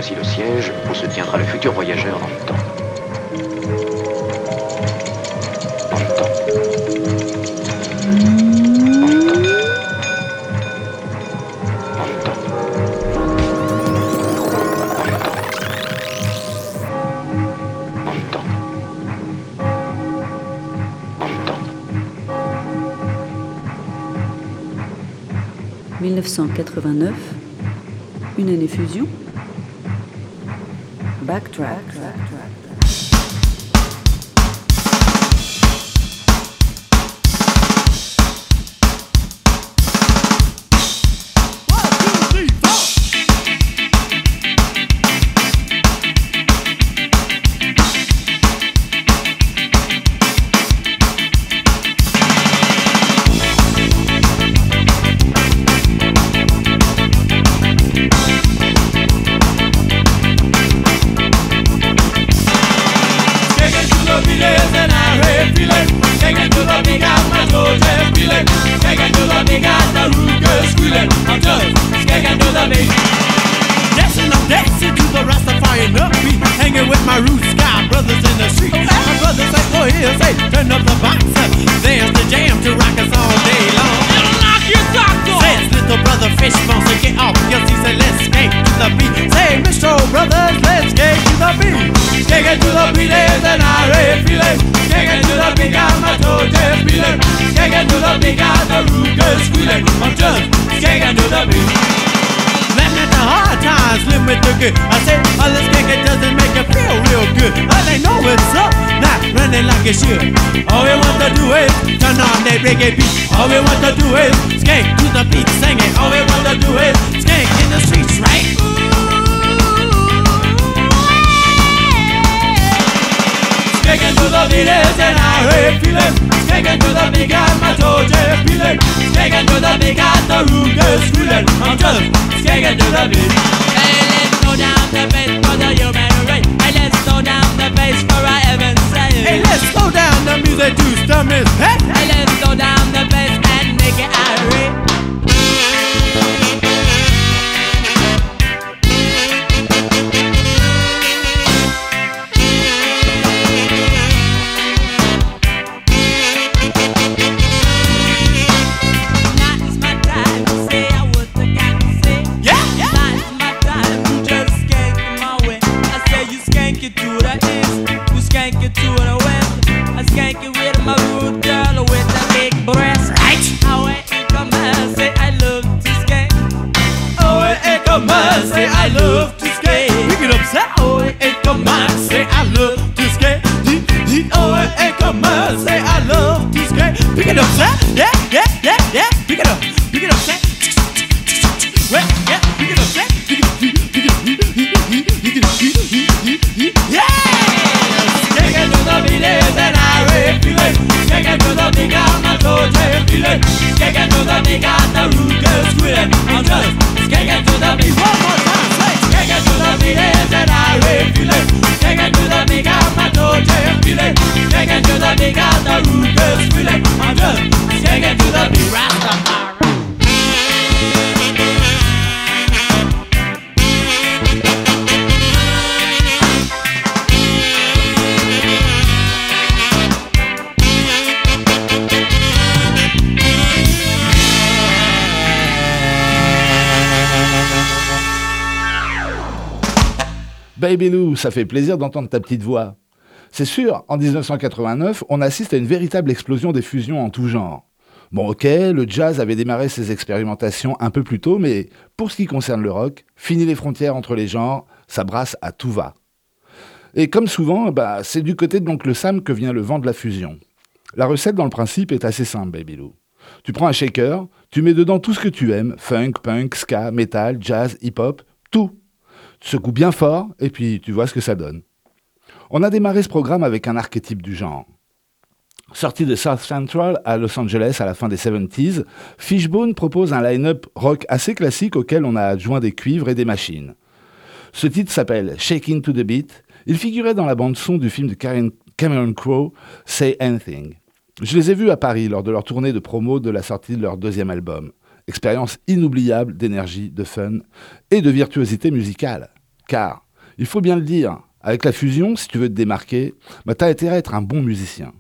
Voici le siège où se tiendra le futur voyageur dans le temps. Dans le temps. Dans le temps. Dans le temps. Dans le temps. Dans le temps. Dans le temps. 1989, une année fusion. Backtrack. Dancing to the Rastafarian upbeat, hanging with my roots sky brothers in the street. My brothers say, go here, say, turn up the box, there's the jam to rock us all day long. Knock your socks off. Says little brother Fishbone, so get off your seat, say let's skate to the beat. Say, Mr. Brothers, let's skate to the beat. Skating to the beat is an irate feeling. Skating to the beat, got my toe just feeling. Skating to the beat, got the root girl squealing. I'm just skating to the beat. Laughing at the hard times, live with the good. I said, all this cake, it doesn't make you feel real good. All they know what's up, not running like it should. All we want to do is turn on that reggae beat. All we want to do is skate to the beat, sing it. All we want to do is skate in the streets, right? Skating to the beat is an irate feeling. Skating to the beat, got my toe just feeling. Skating to the beat, got the root girl squealing. I'm just skating to the beat. Hey, let's slow down the bass for the human race. Hey, let's slow down the bass for our heaven's sake. Hey, let's slow down the music to stump his head. Hey, let's slow down the bass and make it irate. Say I love to skate. Pick it up, say oh, hey, come on. Say I love to skate. Oh, hey, come on. Say I love to skate. Pick it up, say yeah. Pick it up, say. Well, yeah, pick it up, say. Yeah. Skating to the beat is an irate feeling. Skating to the beat, got my toe jam feeling. Skating to the beat, got the root girl squealing. I'm just skating to the beat. One more time, say. Skating to the beat is an irate feeling. Skating to the beat, got my toe jam feeling. Skating to the beat, got the root girl squealing. I'm just skating to the beat. Rastafari. Baby Lou, ça fait plaisir d'entendre ta petite voix. C'est sûr, en 1989, on assiste à une véritable explosion des fusions en tout genre. Bon ok, le jazz avait démarré ses expérimentations un peu plus tôt, mais pour ce qui concerne le rock, fini les frontières entre les genres, ça brasse à tout va. Et comme souvent, c'est du côté de l'oncle Sam que vient le vent de la fusion. La recette dans le principe est assez simple, Baby Lou. Tu prends un shaker, tu mets dedans tout ce que tu aimes, funk, punk, ska, metal, jazz, hip-hop, tout. Tu secoues bien fort, et puis tu vois ce que ça donne. On a démarré ce programme avec un archétype du genre. Sorti de South Central à Los Angeles à la fin des 70s, Fishbone propose un line-up rock assez classique auquel on a adjoint des cuivres et des machines. Ce titre s'appelle Shaking to the Beat. Il figurait dans la bande-son du film de Cameron Crowe, Say Anything. Je les ai vus à Paris lors de leur tournée de promo de la sortie de leur deuxième album. Expérience inoubliable d'énergie, de fun et de virtuosité musicale. Car, il faut bien le dire, avec la fusion, si tu veux te démarquer, t'as intérêt à être un bon musicien.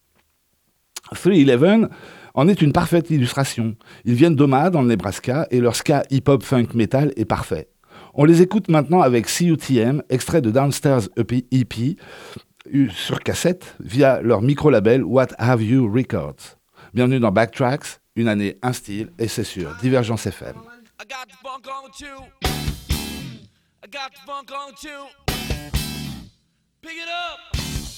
311 en est une parfaite illustration. Ils viennent d'Omaha, dans le Nebraska, et leur ska hip-hop funk metal est parfait. On les écoute maintenant avec CUTM, extrait de Downstairs EP, sur cassette, via leur micro-label What Have You Records. Bienvenue dans Backtracks, une année, un style, et c'est sûr, Divergence FM. I got the funk on too. I got the funk on too. Pick it up.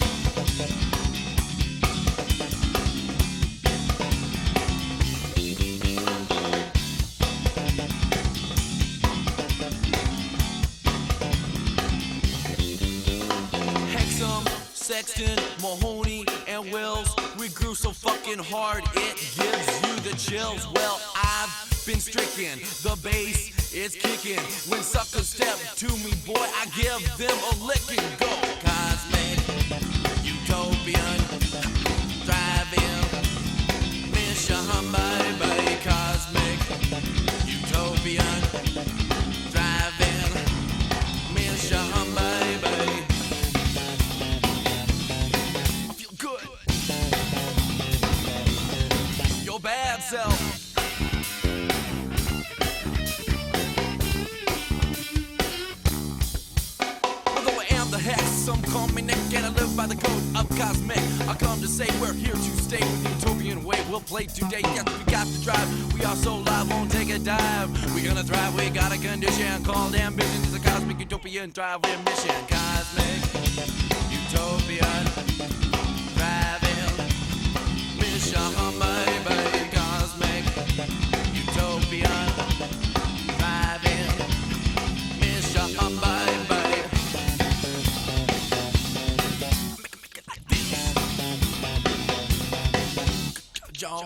Hexum, Sexton, Mahoney, and Wells. We grew so fucking hard it gives you the chills. Well, I've been stricken, the bass is kicking. When suckers step to me, boy, I give them a licking. Go, cosmic, utopian, driving, mission, baby, cosmic, utopian, driving, mission, baby. I feel good. Your bad self. Some call me Nick and I live by the code of cosmic. I come to say we're here to stay with the utopian way. We'll play today, yes we got to drive. We are so live, won't take a dive. We gonna drive, we got a condition called ambition. It's a cosmic utopian driving mission. Cosmic utopian driving mission, baby. Cosmic utopian driving mission, baby. John.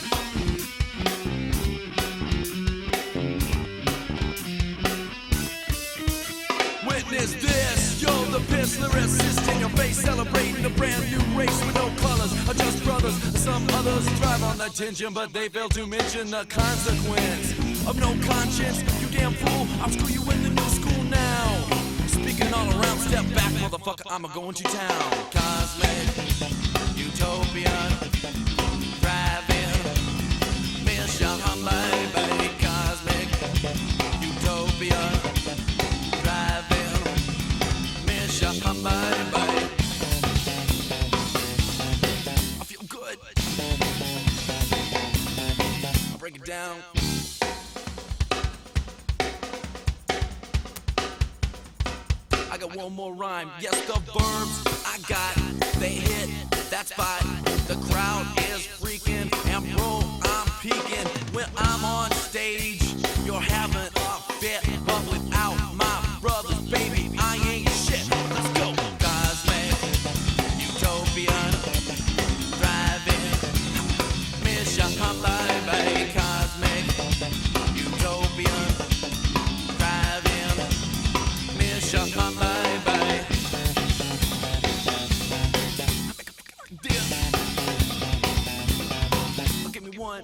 Witness this, you're the piss lyricist in your face, celebrating a brand new race with no colors, are just brothers. Some others thrive on attention, but they fail to mention the consequence of no conscience. You damn fool, I'll screw you in the new school now. Speaking all around, step back, motherfucker, I'm a going to town. Cosmic, utopian, driving, mission, baby, cosmic, utopian, driving, mission, baby. I feel good. I'll break it down. I got one more rhyme. Yes, the verbs I got, they hit that spot. The crowd is freaking, and bro, I'm peaking. When I'm on stage, you're having a fit, but without my brothers, baby, I ain't shit. Let's go. Cosmic, utopian, driving, mission, baby. Cosmic, utopian, driving, mission, baby. Look at me one.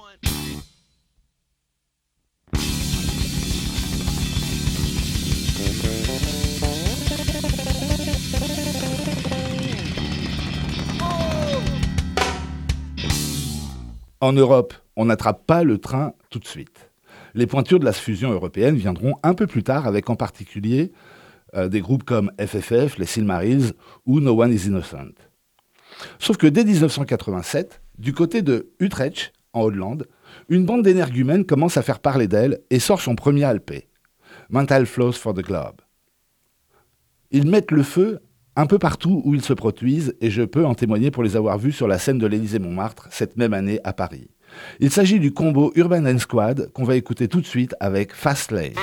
En Europe, on n'attrape pas le train tout de suite. Les pointures de la fusion européenne viendront un peu plus tard, avec en particulier des groupes comme FFF, les Silmarils ou No One Is Innocent. Sauf que dès 1987, du côté de Utrecht, en Hollande, une bande d'énergumènes commence à faire parler d'elle et sort son premier LP, Mental Flows for the Globe. Ils mettent le feu un peu partout où ils se produisent, et je peux en témoigner pour les avoir vus sur la scène de l'Élysée-Montmartre cette même année à Paris. Il s'agit du combo Urban Dance Squad qu'on va écouter tout de suite avec Fast Lane.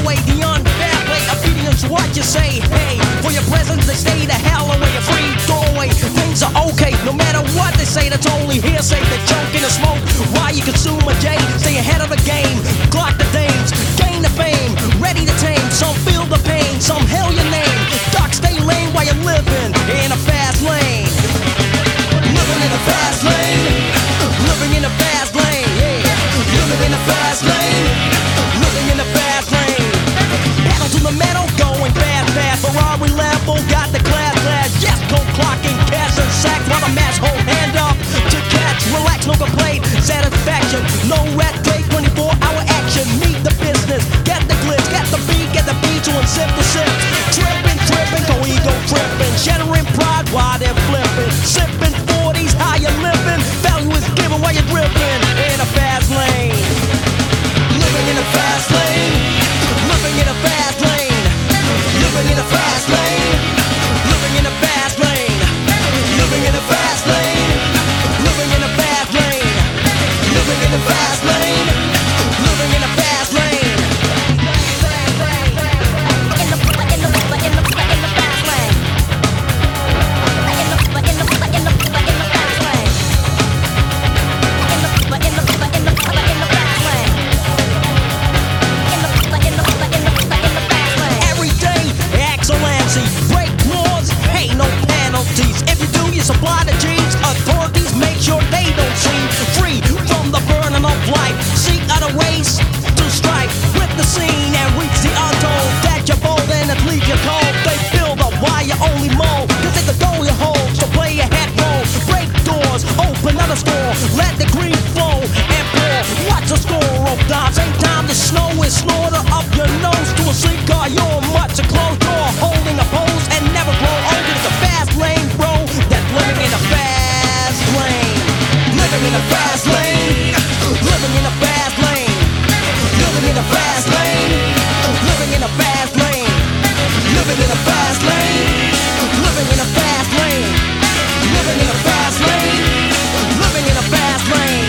What you say, hey, for your presence they stay the hell away, a free throw say that's only hearsay. The junk in the smoke, why you consume a J? Stay ahead of the game, clock the dames, gain the fame, ready to tame. Some feel the pain, some hail your name. Dark stay lane while you're living in a fast lane. Living in a fast lane, living in a fast lane, yeah. Living in a fast lane, living in a fast lane. Pedal to the metal, going fast, fast. Ferrari Lambo got the class. Yes, go clocking, cash and sack while the mass hold hand up to catch. Relax, no complaint, satisfaction, no red tape, 24-hour action. Meet the business, get the glitz, get the beat to sip the sip. Tripping, go ego tripping, shattering pride while they're flipping. Sipping 40s, how you living? Value is given while you're dripping in a fast lane. Living in a fast lane, living in a fast lane, living in a fast lane, living in a fast lane, living in a fast lane, living in a fast lane, living in a fast lane, living in a fast lane. Break laws, hey, no penalties. If you do, you supply the G's. Authorities make sure they don't see. Free from the burden of life. Seek other ways to strive with the scene and reach the untold. That you're bold and it leaves you cold. They build up while you only mold. Cause it's the door you hold, so play your head roll. Break doors, open another store. Let the green flow and pour. Watch the score of dimes. Ain't time to snow and snorter up your nose to a sleep car. You're much a closed door. Holding a pose and never grow old. It's a fast lane, bro. That's living in a fast lane. Living in a fast lane. Living in a fast lane. Living in a fast lane. Living in a fast lane. Living in a fast lane. Living in a fast lane. Living in a fast lane. Living in a fast lane.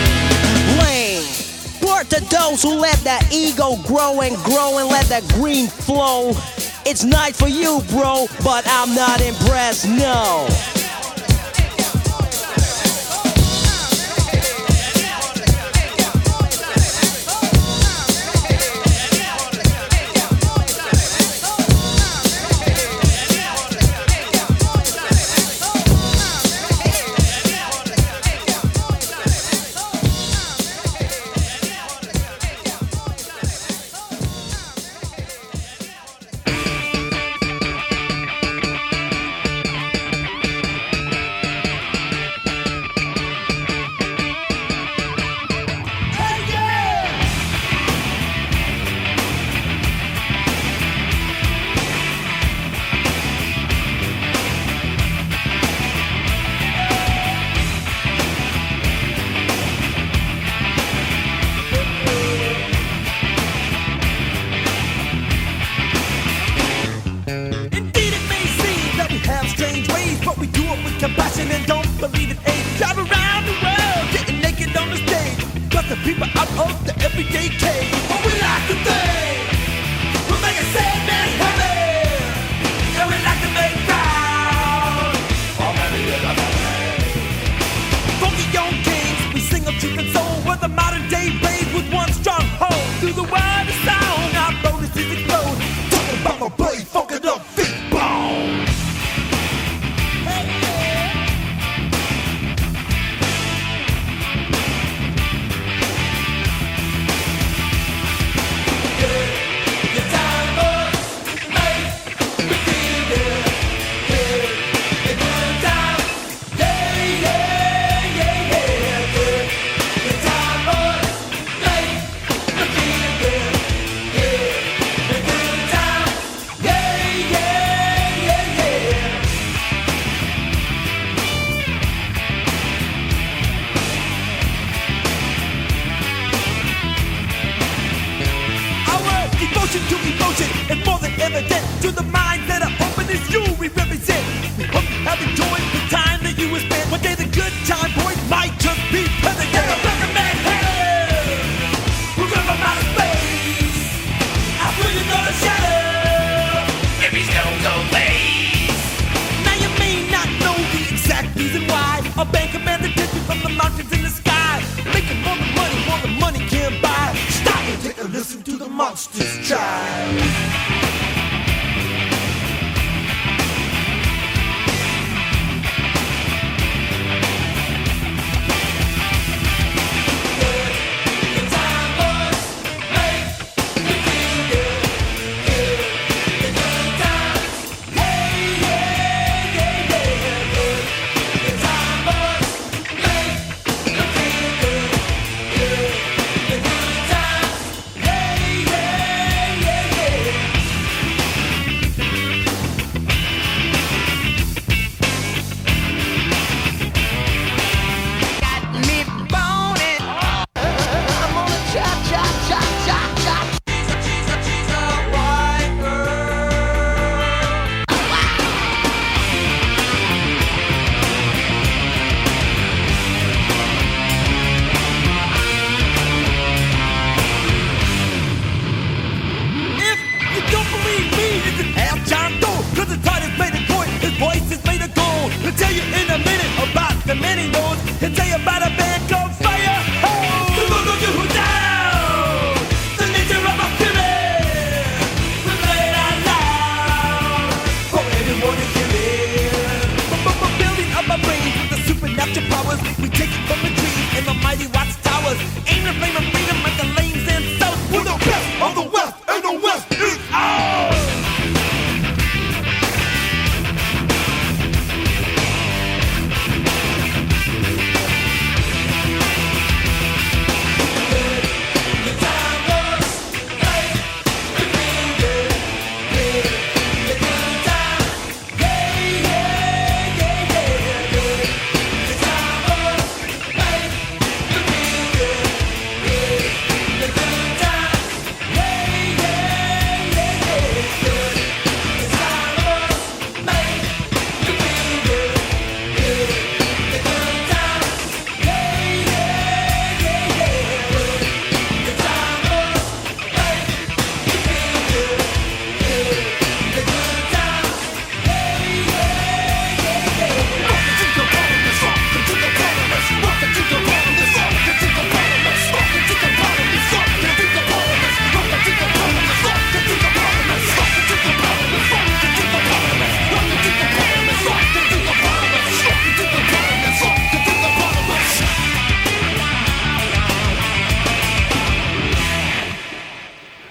Lane. Word to those who let that ego grow and let that green flow. It's nice for you, bro, but I'm not impressed, no. I'ma play, fuck it up, big bone. Hey, yeah.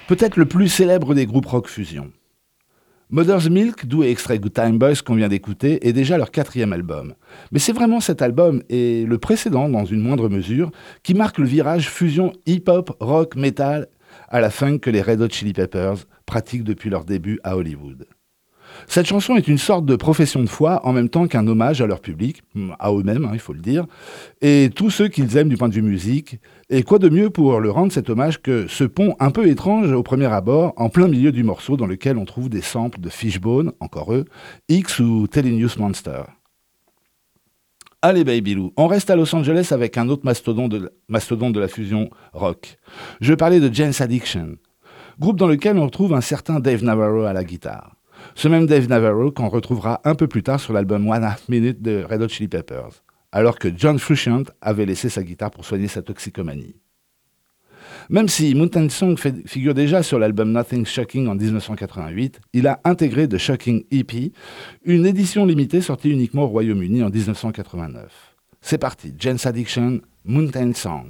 Peut-être le plus célèbre des groupes rock fusion. Mother's Milk, d'où est extrait Good Time Boys qu'on vient d'écouter, est déjà leur 4e album. Mais c'est vraiment cet album, et le précédent dans une moindre mesure, qui marque le virage fusion hip-hop, rock, metal à la funk que les Red Hot Chili Peppers pratiquent depuis leur début à Hollywood. Cette chanson est une sorte de profession de foi en même temps qu'un hommage à leur public, à eux-mêmes, il faut le dire, et tous ceux qu'ils aiment du point de vue musique. Et quoi de mieux pour leur rendre cet hommage que ce pont un peu étrange au premier abord, en plein milieu du morceau dans lequel on trouve des samples de Fishbone, encore eux, X ou Thelonious Monster. Allez Baby Lou, on reste à Los Angeles avec un autre mastodonte de la fusion rock. Je parlais de Jane's Addiction, groupe dans lequel on retrouve un certain Dave Navarro à la guitare. Ce même Dave Navarro qu'on retrouvera un peu plus tard sur l'album 1/2 Minute de Red Hot Chili Peppers, alors que John Frusciante avait laissé sa guitare pour soigner sa toxicomanie. Même si Mountain Song figure déjà sur l'album Nothing Shocking en 1988, il a intégré The Shocking EP, une édition limitée sortie uniquement au Royaume-Uni en 1989. C'est parti, Jane's Addiction, Mountain Song.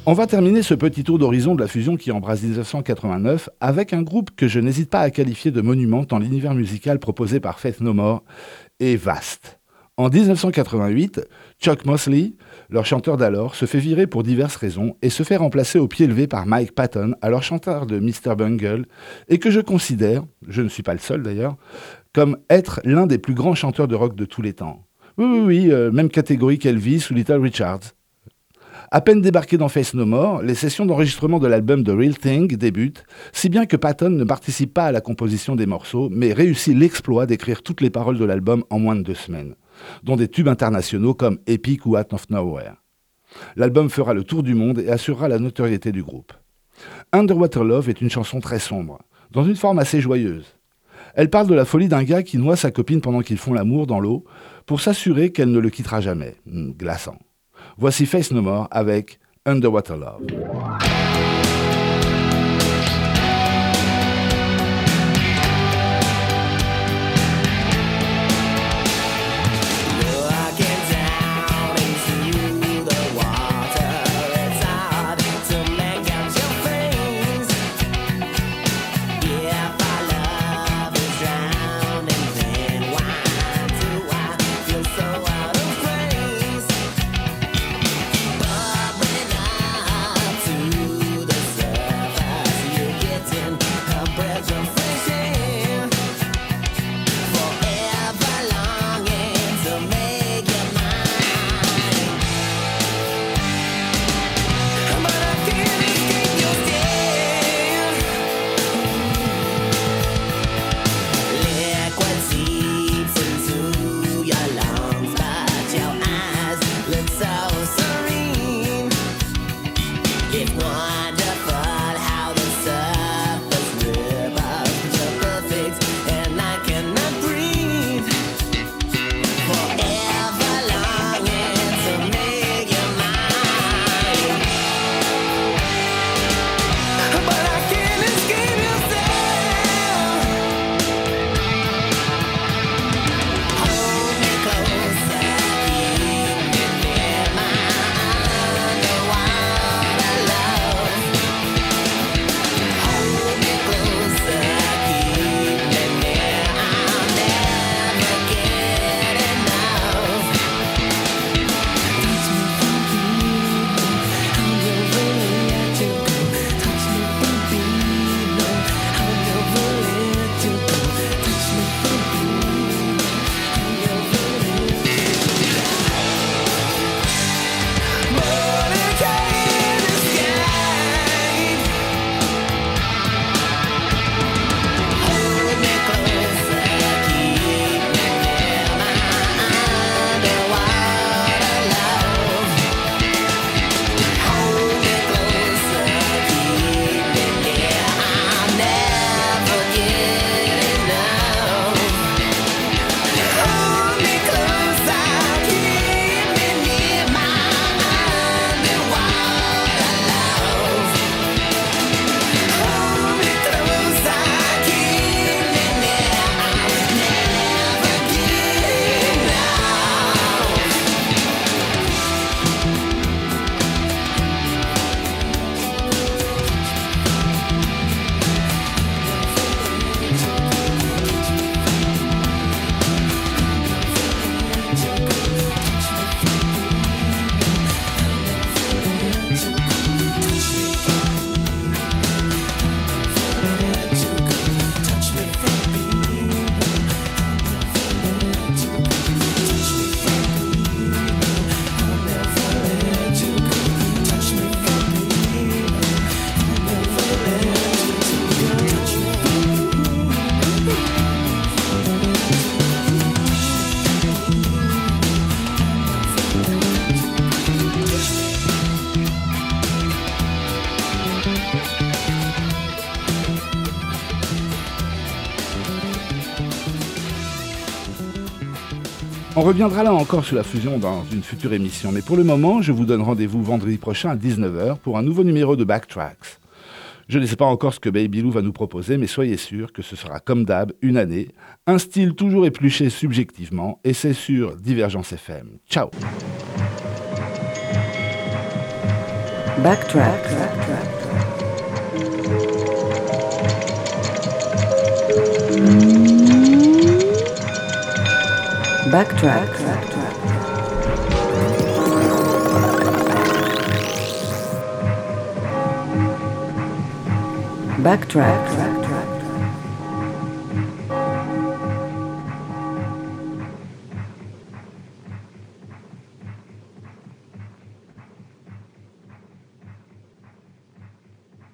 On va terminer ce petit tour d'horizon de la fusion qui embrasse 1989 avec un groupe que je n'hésite pas à qualifier de monument tant l'univers musical proposé par Faith No More est vaste. En 1988, Chuck Mosley, leur chanteur d'alors, se fait virer pour diverses raisons et se fait remplacer au pied levé par Mike Patton, alors chanteur de Mr. Bungle, et que je considère, je ne suis pas le seul d'ailleurs, comme être l'un des plus grands chanteurs de rock de tous les temps. Oui, même catégorie qu'Elvis ou Little Richards. À peine débarqué dans Faith No More, les sessions d'enregistrement de l'album The Real Thing débutent, si bien que Patton ne participe pas à la composition des morceaux, mais réussit l'exploit d'écrire toutes les paroles de l'album en moins de 2 semaines, dont des tubes internationaux comme Epic ou Out of Nowhere. L'album fera le tour du monde et assurera la notoriété du groupe. Underwater Love est une chanson très sombre, dans une forme assez joyeuse. Elle parle de la folie d'un gars qui noie sa copine pendant qu'ils font l'amour dans l'eau pour s'assurer qu'elle ne le quittera jamais. Glaçant. Voici Faith No More avec Underwater Love. On reviendra là encore sur la fusion dans une future émission, mais pour le moment, je vous donne rendez-vous vendredi prochain à 19h pour un nouveau numéro de Backtracks. Je ne sais pas encore ce que Baby Lou va nous proposer, mais soyez sûrs que ce sera comme d'hab, une année, un style toujours épluché subjectivement, et c'est sur Divergence FM. Ciao. Backtrack. Backtrack. Backtrack.